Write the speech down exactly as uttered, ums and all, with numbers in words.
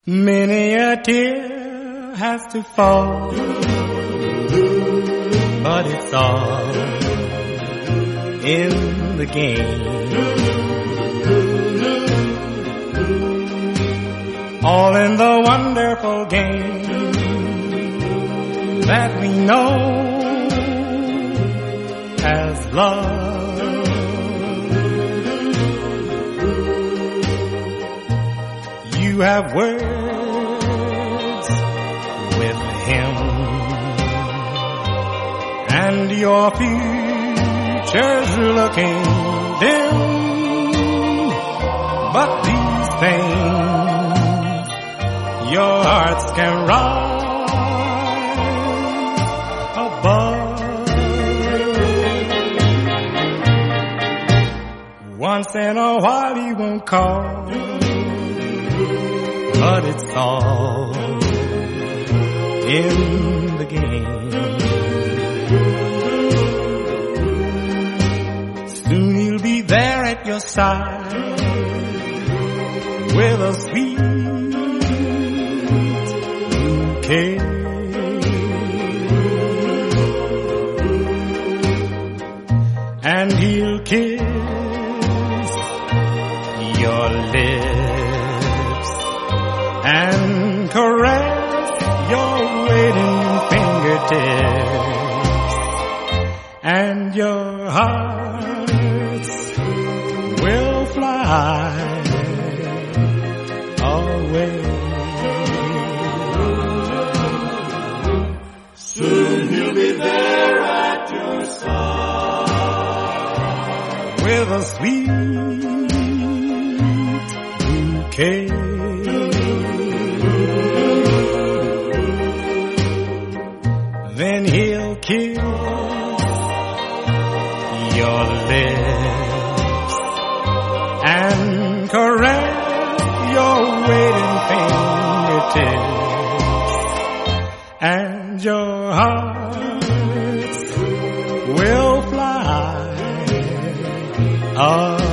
Many a tear has to fall, but it's all in the game. All in the wonderful game that we know as love. You have words with him, and your future's looking dim. But these things your hearts can rise above. Once in a while he won't call, but it's all in the game. Soon he'll be there at your side with a sweet bouquet. And he'll kiss your lips and caress your waiting fingertips, and your hearts will fly away. Soon he'll be there at your side with a sweet bouquet. Then he'll kiss your lips and caress your waiting fingertips, and your hearts will fly away.